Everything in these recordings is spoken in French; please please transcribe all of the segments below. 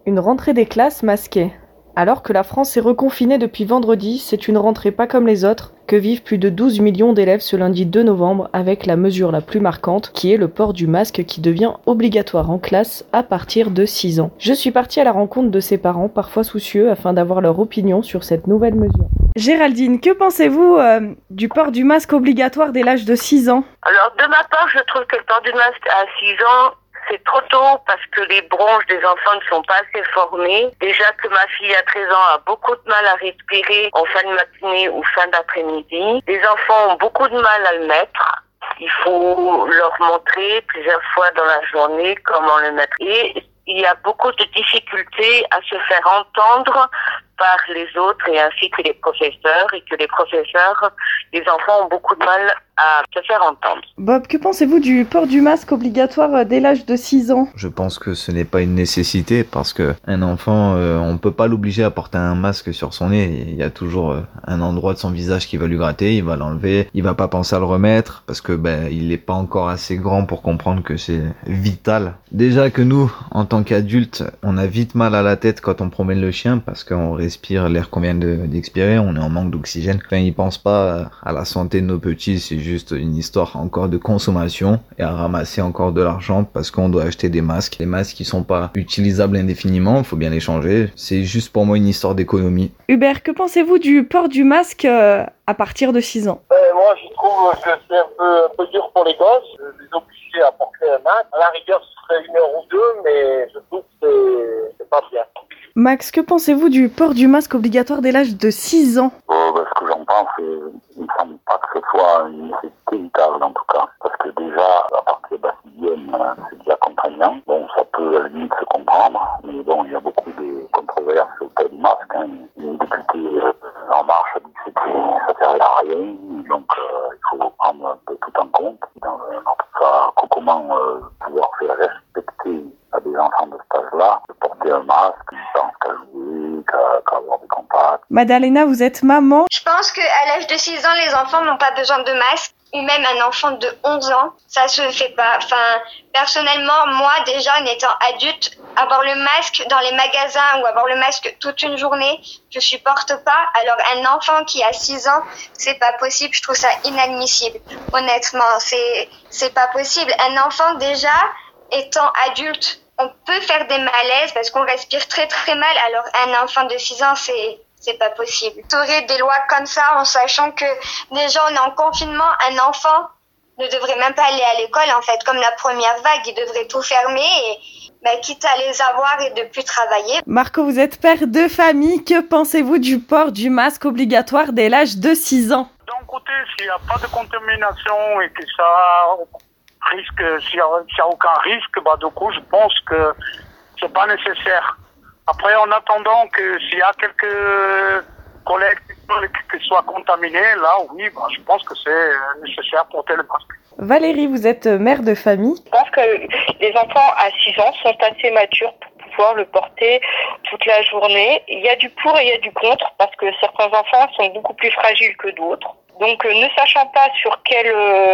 Une rentrée des classes masquée. Alors que la France est reconfinée depuis vendredi, c'est une rentrée pas comme les autres que vivent plus de 12 millions d'élèves ce lundi 2 novembre avec la mesure la plus marquante qui est le port du masque qui devient obligatoire en classe à partir de 6 ans. Je suis partie à la rencontre de ces parents parfois soucieux afin d'avoir leur opinion sur cette nouvelle mesure. Géraldine, que pensez-vous du port du masque obligatoire dès l'âge de 6 ans? Alors, de ma part, je trouve que le port du masque à 6 ans, c'est trop tôt parce que les bronches des enfants ne sont pas assez formées. Déjà que ma fille à 13 ans a beaucoup de mal à respirer en fin de matinée ou fin d'après-midi. Les enfants ont beaucoup de mal à le mettre. Il faut leur montrer plusieurs fois dans la journée comment le mettre. Et il y a beaucoup de difficultés à se faire entendre par les autres et ainsi que les professeurs, et que les professeurs, les enfants ont beaucoup de mal à se faire entendre. Bob, que pensez-vous du port du masque obligatoire dès l'âge de 6 ans? Je pense que ce n'est pas une nécessité parce que un enfant, on peut pas l'obliger à porter un masque sur son nez. Il y a toujours un endroit de son visage qui va lui gratter, il va l'enlever, il va pas penser à le remettre parce que il est pas encore assez grand pour comprendre que c'est vital. Déjà que nous, en tant qu'adultes, on a vite mal à la tête quand on promène le chien parce qu'on respire l'air qu'on vient d'expirer, on est en manque d'oxygène. Enfin, ils pensent pas à la santé de nos petits, c'est juste une histoire encore de consommation et à ramasser encore de l'argent parce qu'on doit acheter des masques. Les masques qui sont pas utilisables indéfiniment, il faut bien les changer. C'est juste pour moi une histoire d'économie. Hubert, que pensez-vous du port du masque à partir de 6 ans? Moi, je trouve que c'est un peu dur pour les gosses, de les obliger à porter un masque. À la rigueur, ce serait 1 heure ou 2, mais je trouve que c'est pas bien. Max, que pensez-vous du port du masque obligatoire dès l'âge de 6 ans? Ce que j'en pense, il me semble pas que ce soit une nécessité vitale en tout cas. Parce que déjà, à partir de la sixième, c'est déjà contraignant. Bon, ça peut à la limite se comprendre, mais bon, il y a beaucoup de controverses sur le port du masque. Une députée En Marche a dit que ça servait à rien, donc il faut prendre un peu tout en compte. En tout cas, comment pouvoir faire respecter à des enfants de cet âge-là de porter un masque, sans qu'à jouer, qu'à avoir des contacts. Madalena, vous êtes maman. Je pense qu'à l'âge de 6 ans, les enfants n'ont pas besoin de masque. Ou même un enfant de 11 ans, ça se fait pas. Personnellement, moi, déjà, en étant adulte, avoir le masque dans les magasins ou avoir le masque toute une journée, je supporte pas. Alors, un enfant qui a 6 ans, c'est pas possible. Je trouve ça inadmissible. Honnêtement, c'est pas possible. Un enfant, déjà, étant adulte, on peut faire des malaises parce qu'on respire très très mal. Alors, un enfant de 6 ans, c'est pas possible. Instaurer des lois comme ça en sachant que déjà on est en confinement, un enfant ne devrait même pas aller à l'école en fait. Comme la première vague, il devrait tout fermer et quitte à les avoir et de plus travailler. Marco, vous êtes père de famille. Que pensez-vous du port du masque obligatoire dès l'âge de 6 ans? D'un côté, s'il n'y a pas de contamination et que ça risque, s'il y a aucun risque, du coup, je pense que c'est pas nécessaire. Après, en attendant que s'il y a quelques collègues qui soient contaminés, là, oui, je pense que c'est nécessaire pour porter le masque. Valérie, vous êtes mère de famille. Je pense que les enfants à 6 ans sont assez matures pour pouvoir le porter toute la journée. Il y a du pour et il y a du contre parce que certains enfants sont beaucoup plus fragiles que d'autres. Donc, ne sachant pas sur quel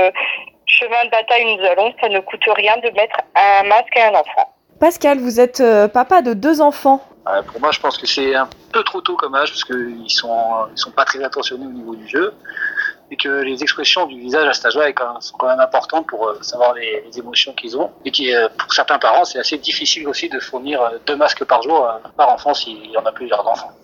chemin de bataille nous allons, ça ne coûte rien de mettre un masque à un enfant. Pascal, vous êtes papa de 2 enfants. Pour moi, je pense que c'est un peu trop tôt comme âge parce qu'ils sont pas très attentionnés au niveau du jeu et que les expressions du visage à cet âge-là sont quand même importantes pour savoir les émotions qu'ils ont et qui, pour certains parents, c'est assez difficile aussi de fournir 2 masques par jour par enfant s'il y en a plusieurs enfants.